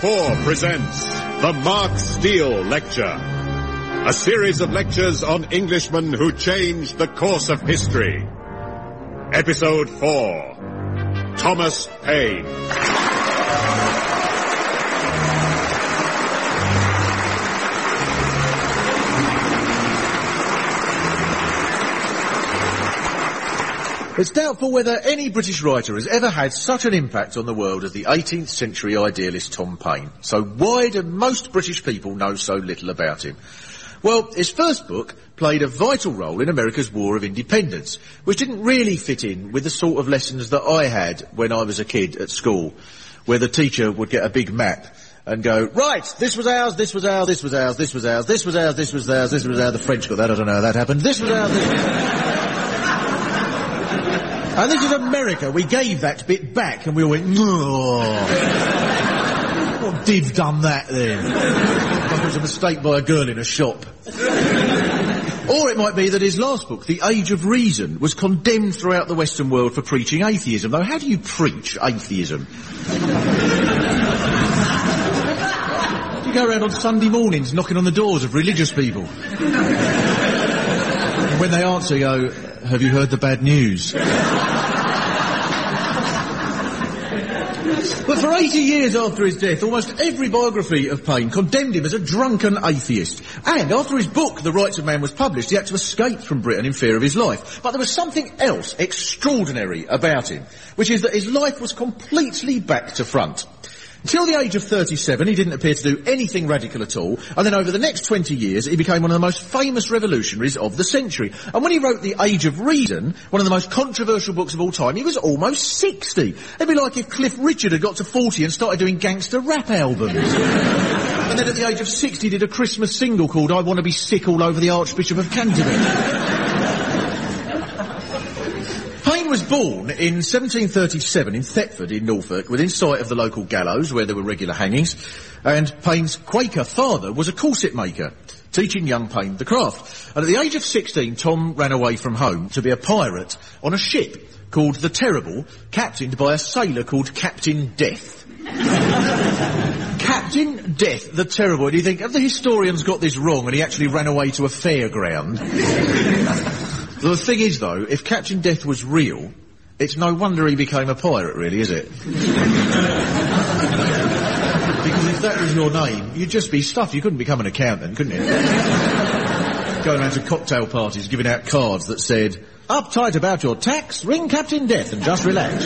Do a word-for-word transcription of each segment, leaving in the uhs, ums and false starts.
four presents the Mark Steele Lecture, a series of lectures on Englishmen who changed the course of history. Episode four, Thomas Paine. It's doubtful whether any British writer has ever had such an impact on the world as the eighteenth century idealist Tom Paine. So why do most British people know so little about him? Well, his first book played a vital role in America's War of Independence, which didn't really fit in with the sort of lessons that I had when I was a kid at school, where the teacher would get a big map and go, right, this was ours, this was ours, this was ours, this was ours, this was ours, this was ours, this was ours. The French got that, I don't know how that happened. This was ours, this was ours. And this is America. We gave that bit back and we all went, no. What div done that then? Like it was a mistake by a girl in a shop. Or it might be that his last book, The Age of Reason, was condemned throughout the Western world for preaching atheism. Though how do you preach atheism? You go around on Sunday mornings knocking on the doors of religious people. And when they answer, you go, have you heard the bad news? But for eighty years after his death, almost every biography of Paine condemned him as a drunken atheist. And after his book, The Rights of Man, was published, he had to escape from Britain in fear of his life. But there was something else extraordinary about him, which is that his life was completely back to front. Until the age of thirty-seven, he didn't appear to do anything radical at all, and then over the next twenty years, he became one of the most famous revolutionaries of the century. And when he wrote The Age of Reason, one of the most controversial books of all time, he was almost sixty. It'd be like if Cliff Richard had got to forty and started doing gangster rap albums. And then at the age of sixty did a Christmas single called I Want to Be Sick All Over the Archbishop of Canterbury. Paine was born in seventeen thirty-seven in Thetford in Norfolk, within sight of the local gallows where there were regular hangings, and Paine's Quaker father was a corset maker, teaching young Paine the craft. And at the age of sixteen, Tom ran away from home to be a pirate on a ship called the Terrible, captained by a sailor called Captain Death. Captain Death, the Terrible. Do you think, have the historians got this wrong and he actually ran away to a fairground? The thing is, though, if Captain Death was real, it's no wonder he became a pirate, really, is it? Because if that was your name, you'd just be stuffed. You couldn't become an accountant, couldn't you? Going around to cocktail parties, giving out cards that said, uptight about your tax, ring Captain Death and just relax.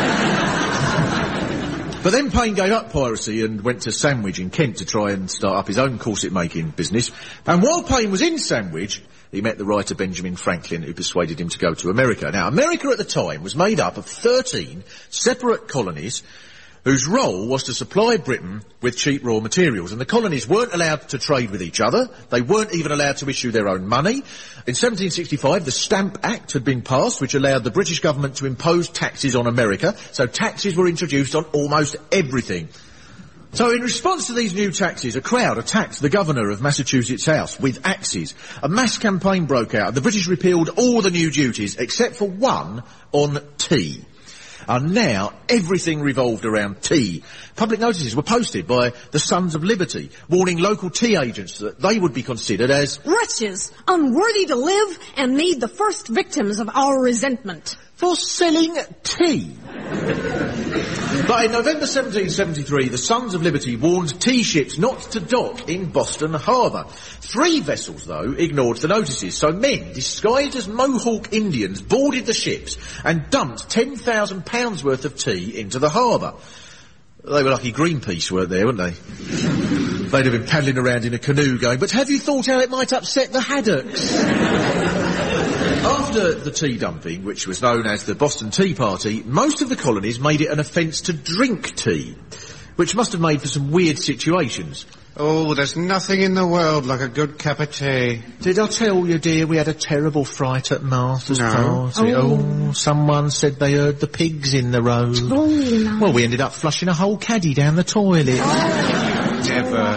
But then Paine gave up piracy and went to Sandwich in Kent to try and start up his own corset-making business. And while Paine was in Sandwich, he met the writer Benjamin Franklin, who persuaded him to go to America. Now, America at the time was made up of thirteen separate colonies whose role was to supply Britain with cheap raw materials. And the colonies weren't allowed to trade with each other. They weren't even allowed to issue their own money. In seventeen sixty-five, the Stamp Act had been passed, which allowed the British government to impose taxes on America. So taxes were introduced on almost everything. So in response to these new taxes, a crowd attacked the governor of Massachusetts House with axes. A mass campaign broke out. The British repealed all the new duties, except for one on tea. And now everything revolved around tea. Public notices were posted by the Sons of Liberty, warning local tea agents that they would be considered as wretches, unworthy to live, and made the first victims of our resentment. For selling tea. But in November seventeen seventy-three, the Sons of Liberty warned tea ships not to dock in Boston Harbour. Three vessels, though, ignored the notices, so men disguised as Mohawk Indians boarded the ships and dumped ten thousand pounds worth of tea into the harbour. They were lucky Greenpeace weren't there, weren't they? They'd have been paddling around in a canoe going, but have you thought how it might upset the haddocks? After the tea dumping, which was known as the Boston Tea Party, most of the colonies made it an offence to drink tea, which must have made for some weird situations. Oh, there's nothing in the world like a good cup of tea. Did I tell you, dear, we had a terrible fright at Master's no. party? Oh. oh, someone said they heard the pigs in the road. Oh, no. Well, we ended up flushing a whole caddy down the toilet. Oh. Never.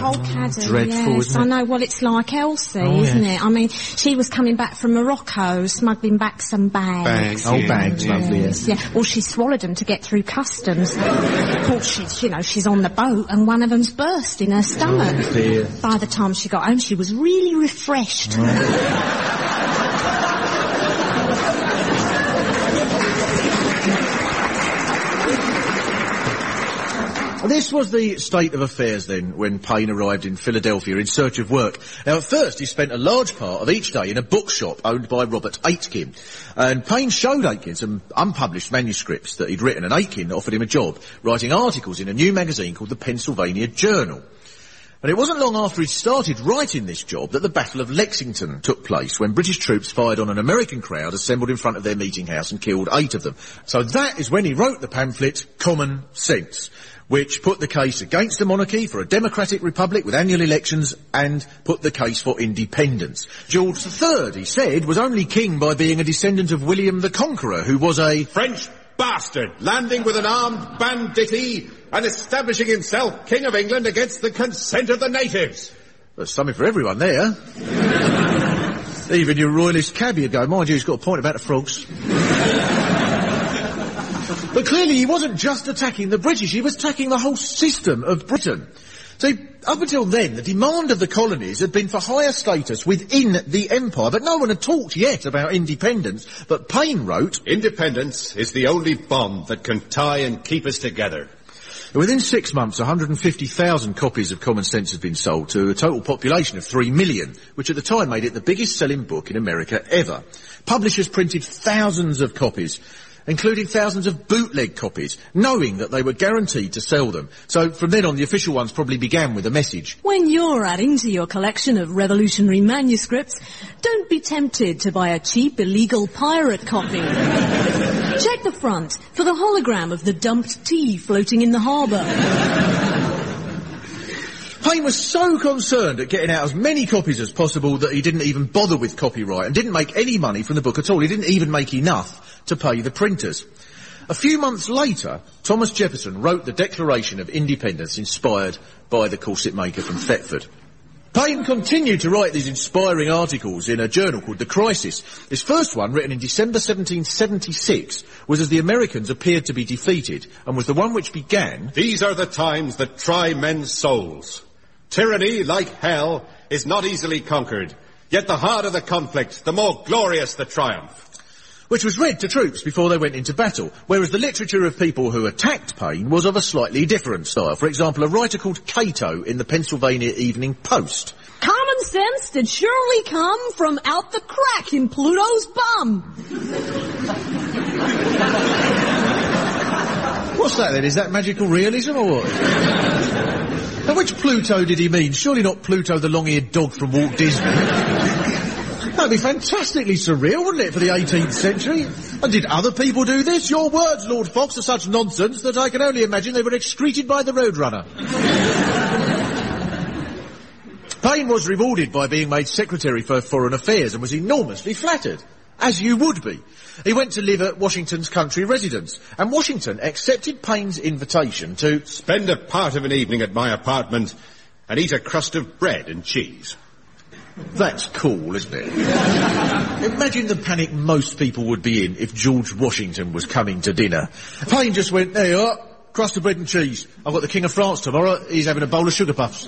whole caddy, dreadful, yes, isn't it? I know. Well, it's like Elsie, Oh, isn't yes. it? I mean, she was coming back from Morocco, smuggling back some bags. Bags, Oh, yeah, bags, yeah. lovely, yes. Yeah, well, she swallowed them to get through customs. Of course, she's, you know, she's on the boat and one of them's burst in her stomach. Oh, dear. By the time she got home, she was really refreshed. This was the state of affairs then when Payne arrived in Philadelphia in search of work. Now at first he spent a large part of each day in a bookshop owned by Robert Aitken. And Payne showed Aitken some unpublished manuscripts that he'd written, and Aitken offered him a job writing articles in a new magazine called the Pennsylvania Journal. And it wasn't long after he'd started writing this job that the Battle of Lexington took place, when British troops fired on an American crowd assembled in front of their meeting house and killed eight of them. So that is when he wrote the pamphlet Common Sense, which put the case against the monarchy for a democratic republic with annual elections and put the case for independence. George the Third, he said, was only king by being a descendant of William the Conqueror, who was a French bastard, landing with an armed banditti and establishing himself King of England against the consent of the natives. There's something for everyone there. Even your royalist cabbie would go, mind you, he's got a point about the frogs. But clearly he wasn't just attacking the British, he was attacking the whole system of Britain. So, up until then, the demand of the colonies had been for higher status within the empire, but no one had talked yet about independence. But Payne wrote, Independence is the only bond that can tie and keep us together. within six months, one hundred fifty thousand copies of Common Sense had been sold to a total population of three million, which at the time made it the biggest selling book in America ever. Publishers printed thousands of copies, including thousands of bootleg copies, knowing that they were guaranteed to sell them. So from then on, the official ones probably began with a message. When you're adding to your collection of revolutionary manuscripts, don't be tempted to buy a cheap illegal pirate copy. Check the front for the hologram of the dumped tea floating in the harbour. Payne was so concerned at getting out as many copies as possible that he didn't even bother with copyright and didn't make any money from the book at all. He didn't even make enough to pay the printers. A few months later, Thomas Jefferson wrote the Declaration of Independence inspired by the corset maker from Thetford. Payne continued to write these inspiring articles in a journal called The Crisis. His first one, written in December seventeen seventy-six, was as the Americans appeared to be defeated, and was the one which began, These are the times that try men's souls. Tyranny, like hell, is not easily conquered, yet the harder the conflict, the more glorious the triumph. which was read to troops before they went into battle, whereas the literature of people who attacked Payne was of a slightly different style. For example, a writer called Cato in the Pennsylvania Evening Post. Common sense did surely come from out the crack in Pluto's bum. What's that then? Is that magical realism or what? Now, which Pluto did he mean? Surely not Pluto the long-eared dog from Walt Disney. That'd be fantastically surreal, wouldn't it, for the eighteenth century? And did other people do this? Your words, Lord Fox, are such nonsense that I can only imagine they were excreted by the Roadrunner. Payne was rewarded by being made Secretary for Foreign Affairs and was enormously flattered, as you would be. He went to live at Washington's country residence, and Washington accepted Payne's invitation to Spend a part of an evening at my apartment and eat a crust of bread and cheese. That's cool, isn't it? Imagine the panic most people would be in if George Washington was coming to dinner. Payne just went, there you are, crust of bread and cheese. I've got the King of France tomorrow, he's having a bowl of sugar puffs.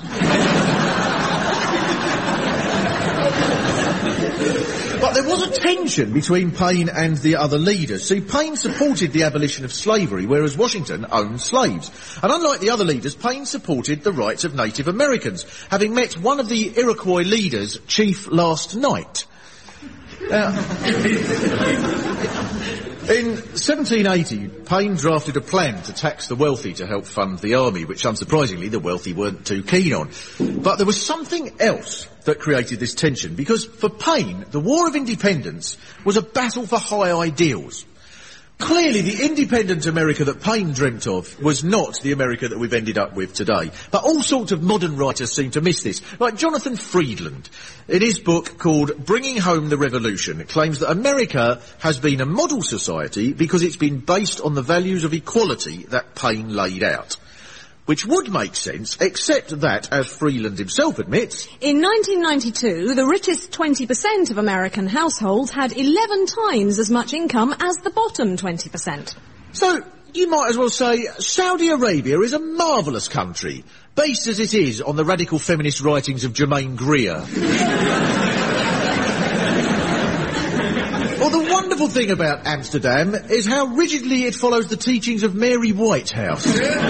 But there was a tension between Payne and the other leaders. See, Payne supported the abolition of slavery, whereas Washington owned slaves. And unlike the other leaders, Payne supported the rights of Native Americans, having met one of the Iroquois leaders, Chief, last night. Now, in seventeen eighty, Payne drafted a plan to tax the wealthy to help fund the army, which unsurprisingly the wealthy weren't too keen on. But there was something else that created this tension, because for Payne, the War of Independence was a battle for high ideals. Clearly, the independent America that Payne dreamt of was not the America that we've ended up with today. But all sorts of modern writers seem to miss this. Like Jonathan Friedland, in his book called Bringing Home the Revolution, claims that America has been a model society because it's been based on the values of equality that Payne laid out. which would make sense, except that, as Freeland himself admits... In nineteen ninety-two, the richest twenty percent of American households had eleven times as much income as the bottom twenty percent. So, you might as well say Saudi Arabia is a marvellous country, based as it is on the radical feminist writings of Germaine Greer. Well, the wonderful thing about Amsterdam is how rigidly it follows the teachings of Mary Whitehouse.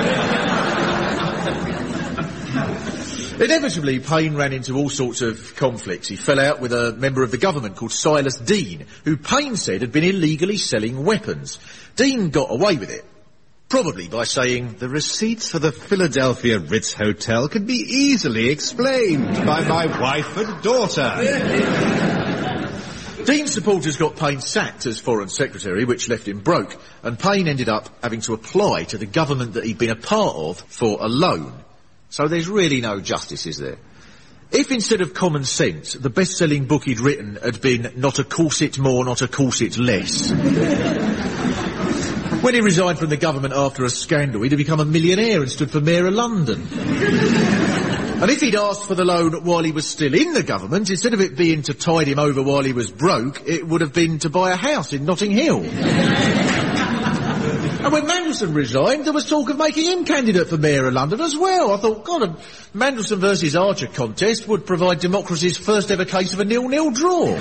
Inevitably, Paine ran into all sorts of conflicts. He fell out with a member of the government called Silas Deane, who Paine said had been illegally selling weapons. Deane got away with it, probably by saying, "The receipts for the Philadelphia Ritz Hotel could be easily explained by my wife and daughter." Deane's supporters got Paine sacked as Foreign Secretary, which left him broke, and Paine ended up having to apply to the government that he'd been a part of for a loan. So there's really no justice, is there? If instead of Common Sense, the best-selling book he'd written had been Not a Corset More, Not a Corset Less... When he resigned from the government after a scandal, he'd have become a millionaire and stood for Mayor of London. And if he'd asked for the loan while he was still in the government, instead of it being to tide him over while he was broke, it would have been to buy a house in Notting Hill. And when Mandelson resigned, there was talk of making him candidate for Mayor of London as well. I thought, God, a Mandelson versus Archer contest would provide democracy's first ever case of a nil-nil draw.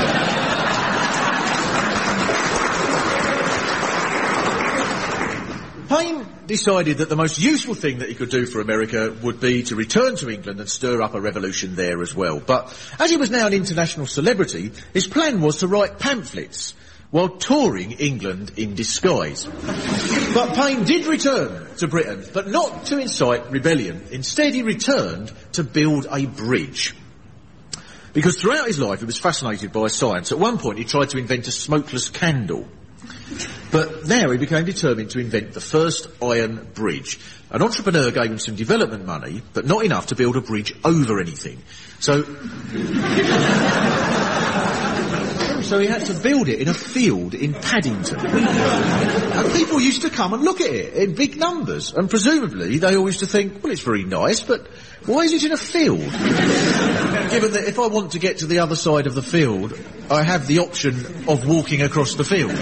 Paine decided that the most useful thing that he could do for America would be to return to England and stir up a revolution there as well. But as he was now an international celebrity, his plan was to write pamphlets while touring England in disguise. But Paine did return to Britain, but not to incite rebellion. Instead, he returned to build a bridge. Because throughout his life, he was fascinated by science. At one point, he tried to invent a smokeless candle. But now he became determined to invent the first iron bridge. An entrepreneur gave him some development money, but not enough to build a bridge over anything. So... So he had to build it in a field in Paddington. And people used to come and look at it in big numbers. And presumably they all used to think, well, it's very nice, but why is it in a field? Given that if I want to get to the other side of the field, I have the option of walking across the field.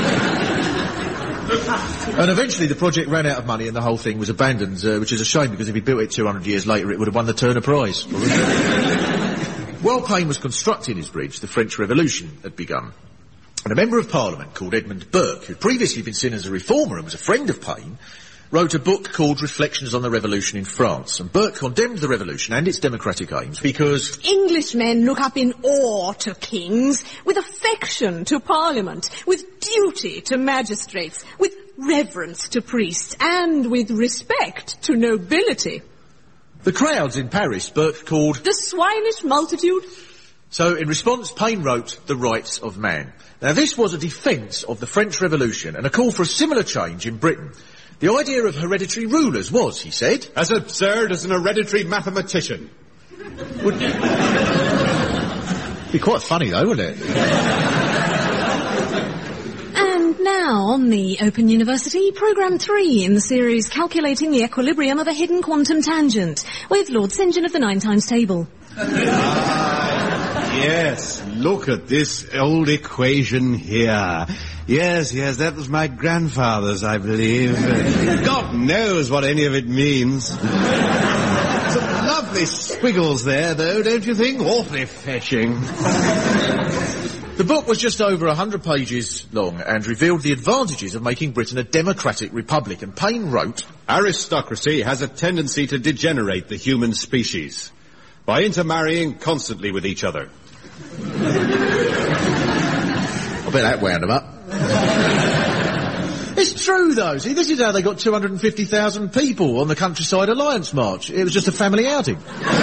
And eventually the project ran out of money and the whole thing was abandoned, uh, which is a shame because if he built it two hundred years later it would have won the Turner Prize. While Paine was constructing his bridge, the French Revolution had begun. And a member of Parliament called Edmund Burke, who'd previously been seen as a reformer and was a friend of Paine, wrote a book called Reflections on the Revolution in France. And Burke condemned the revolution and its democratic aims because... Englishmen look up in awe to kings, with affection to Parliament, with duty to magistrates, with reverence to priests, and with respect to nobility. The crowds in Paris Burke called... the swinish multitude. So, in response, Paine wrote The Rights of Man. Now, this was a defence of the French Revolution and a call for a similar change in Britain. The idea of hereditary rulers was, he said... as absurd as an hereditary mathematician. Would be quite funny, though, wouldn't it? And now, on the Open University, Programme three in the series Calculating the Equilibrium of a Hidden Quantum Tangent, with Lord St John of the Nine Times Table. Ah, yes, look at this old equation here. Yes, yes, that was my grandfather's, I believe. God knows what any of it means. Some lovely squiggles there, though, don't you think? Awfully fetching. The book was just over a hundred pages long and revealed the advantages of making Britain a democratic republic. And Paine wrote, aristocracy has a tendency to degenerate the human species by intermarrying constantly with each other. I bet that wound them up. It's true, though. See, this is how they got two hundred fifty thousand people on the Countryside Alliance March. It was just a family outing.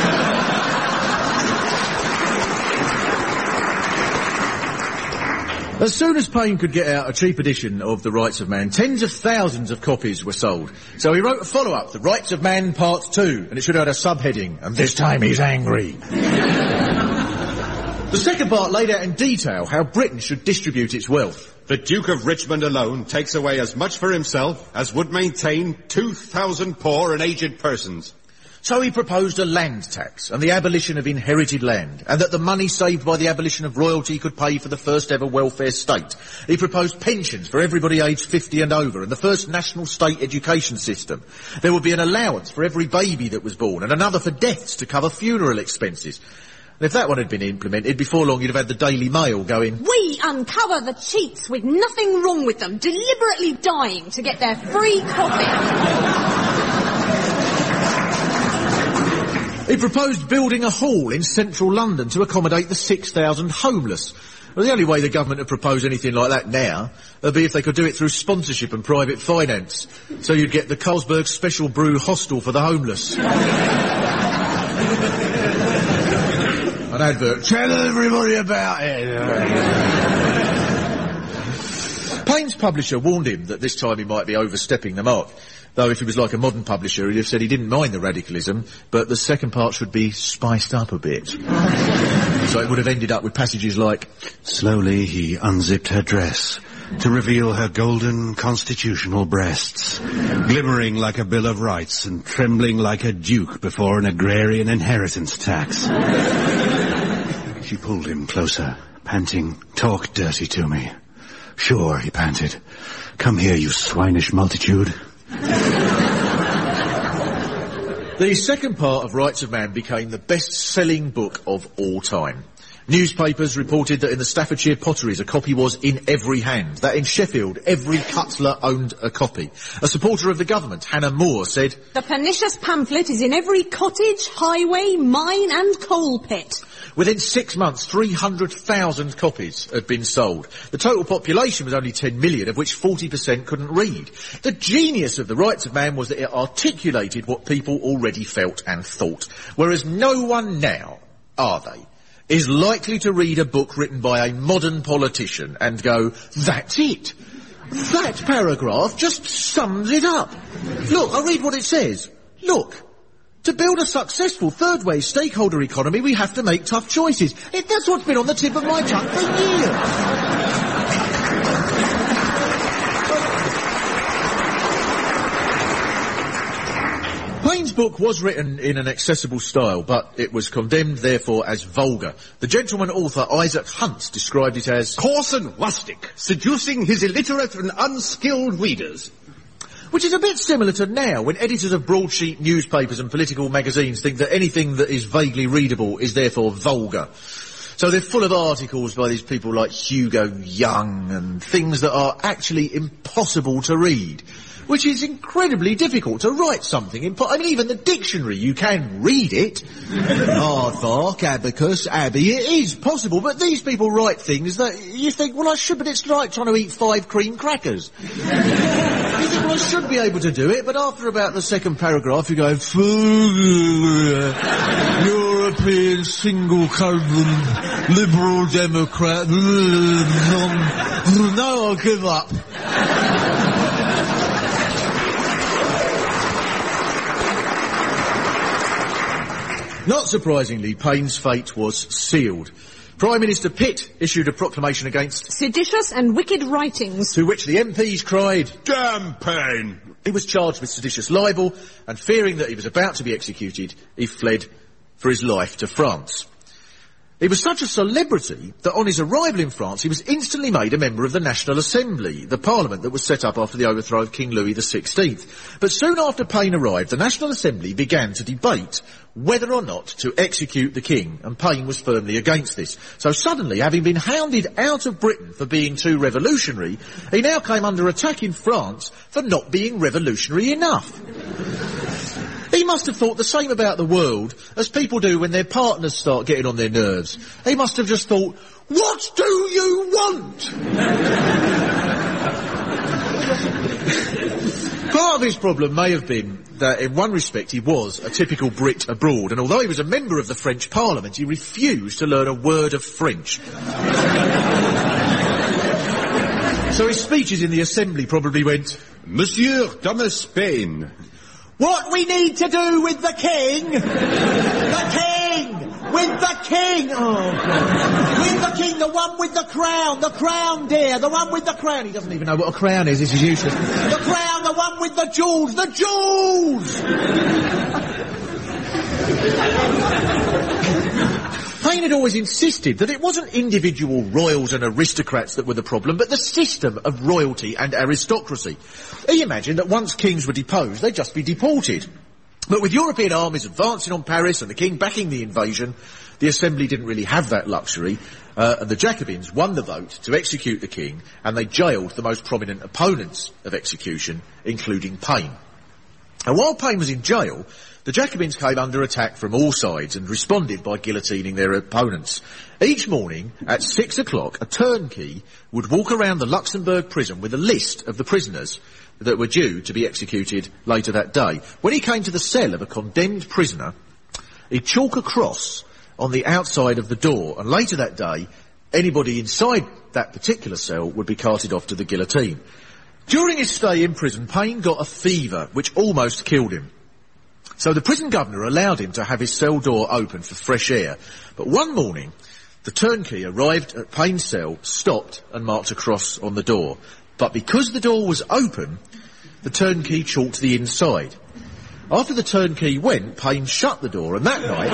As soon as Paine could get out a cheap edition of The Rights of Man, tens of thousands of copies were sold. So he wrote a follow-up, The Rights of Man Part two, and it should have had a subheading, and this time he's angry. The The second part laid out in detail how Britain should distribute its wealth. The Duke of Richmond alone takes away as much for himself as would maintain two thousand poor and aged persons. So he proposed a land tax and the abolition of inherited land, and that the money saved by the abolition of royalty could pay for the first ever welfare state. He proposed pensions for everybody aged fifty and over, and the first national state education system. There would be an allowance for every baby that was born, and another for deaths to cover funeral expenses. And if that one had been implemented, before long you'd have had the Daily Mail going, "We uncover the cheats with nothing wrong with them, deliberately dying to get their free coffee." He proposed building a hall in central London to accommodate the six thousand homeless. Well, the only way the government would propose anything like that now would be if they could do it through sponsorship and private finance. So you'd get the Carlsberg Special Brew Hostel for the homeless. An advert. Tell everybody about it. Payne's publisher warned him that this time he might be overstepping the mark. Though if he was like a modern publisher, he'd have said he didn't mind the radicalism, but the second part should be spiced up a bit. So it would have ended up with passages like, slowly he unzipped her dress to reveal her golden constitutional breasts, glimmering like a Bill of Rights and trembling like a duke before an agrarian inheritance tax. She pulled him closer, panting, "Talk dirty to me." "Sure," he panted. "Come here, you swinish multitude." The second part of Rights of Man became the best-selling book of all time. Newspapers reported that in the Staffordshire potteries a copy was in every hand, that in Sheffield every cutler owned a copy. A supporter of the government, Hannah Moore, said, "The pernicious pamphlet is in every cottage, highway, mine and coal pit." Within six months, three hundred thousand copies had been sold. The total population was only ten million, of which forty percent couldn't read. The genius of the Rights of Man was that it articulated what people already felt and thought, whereas no one now, are they, is likely to read a book written by a modern politician and go, "That's it. That paragraph just sums it up. Look, I'll read what it says. Look. To build a successful third-way stakeholder economy, we have to make tough choices." It, that's what's been on the tip of my tongue for years. Payne's book was written in an accessible style, but it was condemned, therefore, as vulgar. The gentleman author Isaac Hunt described it as coarse and rustic, seducing his illiterate and unskilled readers. Which is a bit similar to now, when editors of broadsheet newspapers and political magazines think that anything that is vaguely readable is therefore vulgar. So they're full of articles by these people like Hugo Young and things that are actually impossible to read. Which is incredibly difficult to write something. Impo- I mean, even the dictionary, you can read it. Aardvark, abacus, abbey, it is possible, but these people write things that you think, well, I should, but it's like trying to eat five cream crackers. You think, well, I should be able to do it, but after about the second paragraph, you go, European single covenant, liberal democrat, no, I'll give up. Not surprisingly, Payne's fate was sealed. Prime Minister Pitt issued a proclamation against seditious and wicked writings, to which the M Ps cried, "Damn Payne!" He was charged with seditious libel, and fearing that he was about to be executed, he fled for his life to France. He was such a celebrity that on his arrival in France he was instantly made a member of the National Assembly, the parliament that was set up after the overthrow of King Louis the sixteenth. But soon after Payne arrived, the National Assembly began to debate whether or not to execute the king, and Payne was firmly against this. So suddenly, having been hounded out of Britain for being too revolutionary, he now came under attack in France for not being revolutionary enough. He must have thought the same about the world as people do when their partners start getting on their nerves. He must have just thought, what do you want? Part of his problem may have been that in one respect he was a typical Brit abroad, and although he was a member of the French Parliament, he refused to learn a word of French. So his speeches in the Assembly probably went, Monsieur Thomas Paine. What we need to do with the king, the king, With the king! Oh, God. With the king, the one with the crown, the crown, dear, the one with the crown. He doesn't even know what a crown is, this is useless. The crown, the one with the jewels, the jewels! Paine had always insisted that it wasn't individual royals and aristocrats that were the problem, but the system of royalty and aristocracy. He imagined that once kings were deposed, they'd just be deported. But with European armies advancing on Paris and the king backing the invasion, the Assembly didn't really have that luxury, uh, and the Jacobins won the vote to execute the king, and they jailed the most prominent opponents of execution, including Paine. And while Paine was in jail, the Jacobins came under attack from all sides and responded by guillotining their opponents. Each morning, at six o'clock, a turnkey would walk around the Luxembourg prison with a list of the prisoners that were due to be executed later that day. When he came to the cell of a condemned prisoner, he'd chalk a cross on the outside of the door, and later that day, anybody inside that particular cell would be carted off to the guillotine. During his stay in prison, Paine got a fever, which almost killed him. So the prison governor allowed him to have his cell door open for fresh air. But one morning, the turnkey arrived at Paine's cell, stopped and marked a cross on the door. But because the door was open, the turnkey chalked the inside. After the turnkey went, Paine shut the door, and that night...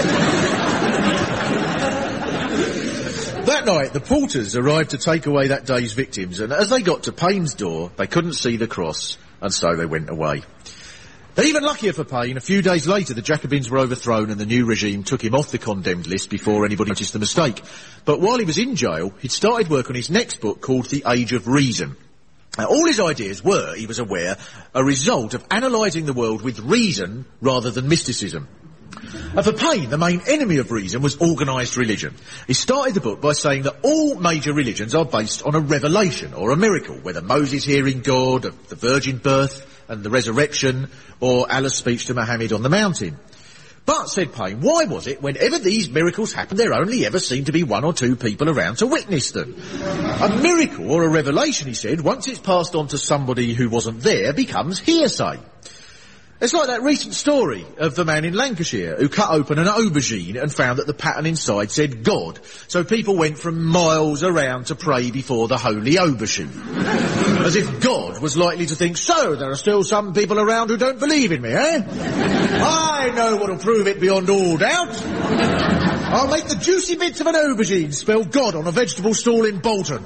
that night, the porters arrived to take away that day's victims, and as they got to Paine's door, they couldn't see the cross, and so they went away. Even luckier for Paine, a few days later the Jacobins were overthrown and the new regime took him off the condemned list before anybody noticed the mistake. But while he was in jail, he'd started work on his next book called The Age of Reason. Now, all his ideas were, he was aware, a result of analysing the world with reason rather than mysticism. And for Paine, the main enemy of reason was organised religion. He started the book by saying that all major religions are based on a revelation or a miracle, whether Moses hearing God, the virgin birth and the resurrection, or Allah's speech to Muhammad on the mountain. But, said Paine, why was it whenever these miracles happened there only ever seemed to be one or two people around to witness them? A miracle or a revelation, he said, once it's passed on to somebody who wasn't there, becomes hearsay. It's like that recent story of the man in Lancashire who cut open an aubergine and found that the pattern inside said God. So people went from miles around to pray before the holy aubergine. As if God was likely to think, so there are still some people around who don't believe in me, eh? I know what'll prove it beyond all doubt. I'll make the juicy bits of an aubergine spell God on a vegetable stall in Bolton.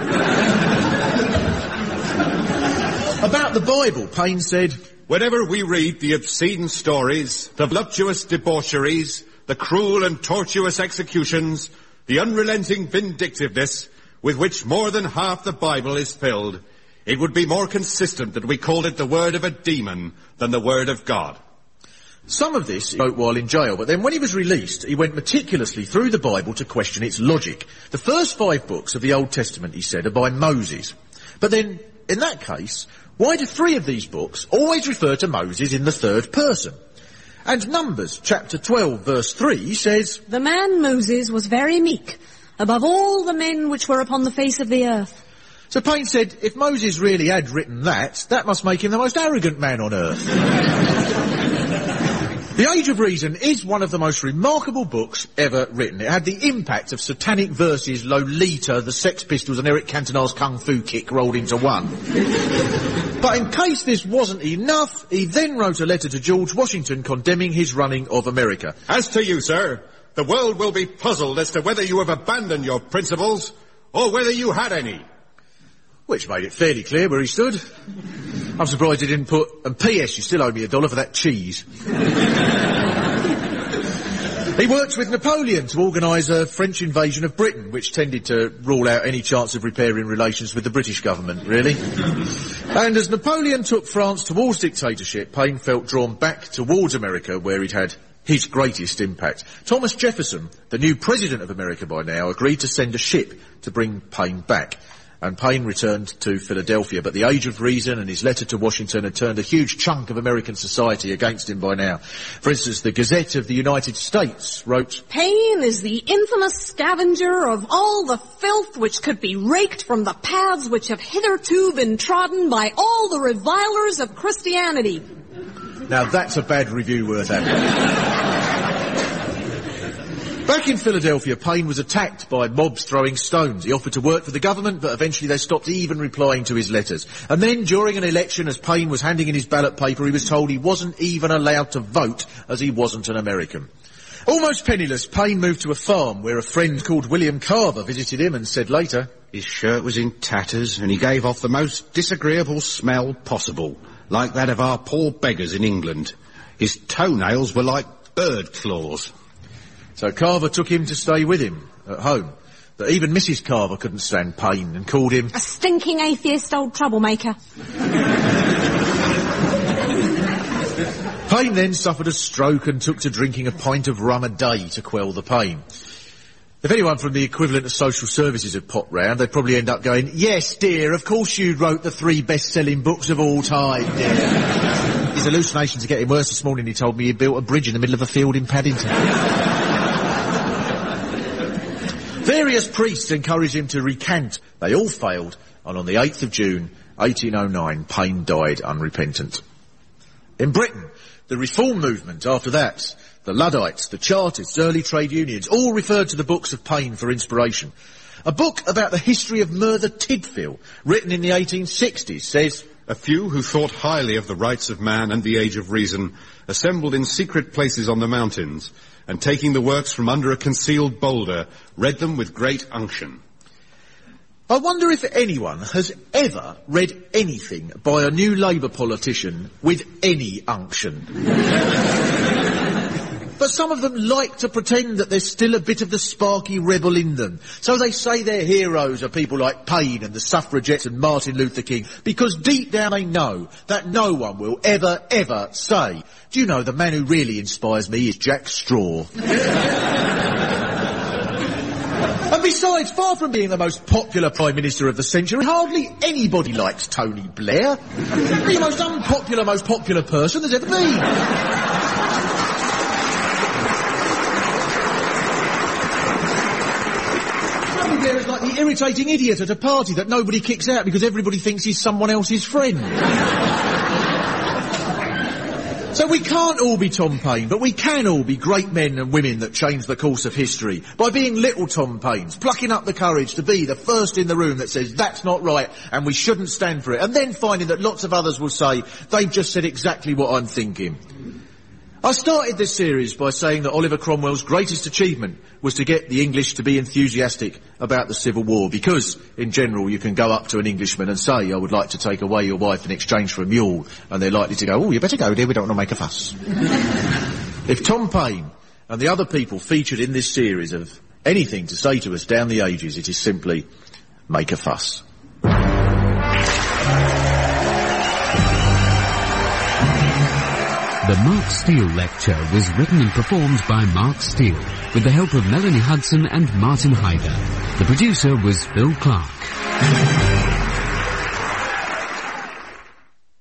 About the Bible, Paine said, whenever we read the obscene stories, the voluptuous debaucheries, the cruel and tortuous executions, the unrelenting vindictiveness with which more than half the Bible is filled, it would be more consistent that we called it the word of a demon than the word of God. Some of this he wrote while in jail, but then when he was released, he went meticulously through the Bible to question its logic. The first five books of the Old Testament, he said, are by Moses. But then, in that case, why do three of these books always refer to Moses in the third person? And Numbers, chapter twelve, verse three, says, the man Moses was very meek, above all the men which were upon the face of the earth. So Paine said, if Moses really had written that, that must make him the most arrogant man on earth. The Age of Reason is one of the most remarkable books ever written. It had the impact of Satanic Verses, Lolita, the Sex Pistols and Eric Cantona's Kung Fu Kick rolled into one. But in case this wasn't enough, he then wrote a letter to George Washington condemning his running of America. As to you, sir, the world will be puzzled as to whether you have abandoned your principles or whether you had any. Which made it fairly clear where he stood. I'm surprised he didn't put, and P S you still owe me a dollar for that cheese. He worked with Napoleon to organise a French invasion of Britain, which tended to rule out any chance of repairing relations with the British government, really. And as Napoleon took France towards dictatorship, Paine felt drawn back towards America, where he'd had his greatest impact. Thomas Jefferson, the new president of America by now, agreed to send a ship to bring Paine back. And Paine returned to Philadelphia, but the Age of Reason and his letter to Washington had turned a huge chunk of American society against him by now. For instance, the Gazette of the United States wrote, Paine is the infamous scavenger of all the filth which could be raked from the paths which have hitherto been trodden by all the revilers of Christianity. Now that's a bad review worth having. Back in Philadelphia, Paine was attacked by mobs throwing stones. He offered to work for the government, but eventually they stopped even replying to his letters. And then, during an election, as Paine was handing in his ballot paper, he was told he wasn't even allowed to vote, as he wasn't an American. Almost penniless, Paine moved to a farm where a friend called William Carver visited him and said later, "His shirt was in tatters, and he gave off the most disagreeable smell possible, like that of our poor beggars in England. His toenails were like bird claws." So Carver took him to stay with him at home. But even Missus Carver couldn't stand Paine and called him a stinking atheist old troublemaker. Paine then suffered a stroke and took to drinking a pint of rum a day to quell the pain. If anyone from the equivalent of social services had popped round, they'd probably end up going, "Yes, dear, of course you wrote the three best-selling books of all time, dear." His hallucinations are getting worse. This morning he told me he built a bridge in the middle of a field in Paddington. Various priests encouraged him to recant. They all failed, and on the eighth of June, eighteen oh nine, Paine died unrepentant. In Britain, the reform movement after that, the Luddites, the Chartists, early trade unions, all referred to the books of Paine for inspiration. A book about the history of Merthyr Tydfil, written in the eighteen sixties, says, "A few who thought highly of the rights of man and the age of reason assembled in secret places on the mountains, and taking the works from under a concealed boulder, read them with great unction." I wonder if anyone has ever read anything by a New Labour politician with any unction. But some of them like to pretend that there's still a bit of the sparky rebel in them. So they say their heroes are people like Paine and the suffragettes and Martin Luther King, because deep down they know that no one will ever, ever say, "Do you know, the man who really inspires me is Jack Straw." And besides, far from being the most popular Prime Minister of the century, hardly anybody likes Tony Blair. He's the most unpopular, most popular person there's ever been. Tony Blair is like the irritating idiot at a party that nobody kicks out because everybody thinks he's someone else's friend. So we can't all be Tom Paine, but we can all be great men and women that change the course of history by being little Tom Paines, plucking up the courage to be the first in the room that says that's not right and we shouldn't stand for it, and then finding that lots of others will say they've just said exactly what I'm thinking. I started this series by saying that Oliver Cromwell's greatest achievement was to get the English to be enthusiastic about the Civil War, because, in general, you can go up to an Englishman and say, "I would like to take away your wife in exchange for a mule," and they're likely to go, "Oh, you better go, dear, we don't want to make a fuss." If Tom Paine and the other people featured in this series have anything to say to us down the ages, it is simply, make a fuss. The Mark Steele Lecture was written and performed by Mark Steele, with the help of Melanie Hudson and Martin Hyder. The producer was Phil Clark.